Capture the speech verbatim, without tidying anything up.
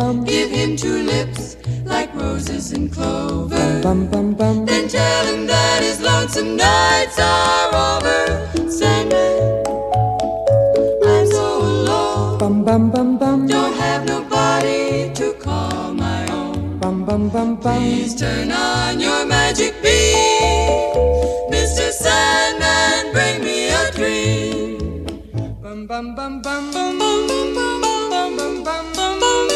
bum. Give him two lips like roses and clover. Bum bum bum. Then tell him that his lonesome nights are over. Sandman, I'm so alone. Bum bum bum bum. Don't have nobody to call my own. Bum bum bum bum. Please turn on your magic beam, Mister Sandman, bring me a dream. Bum bum bum bum.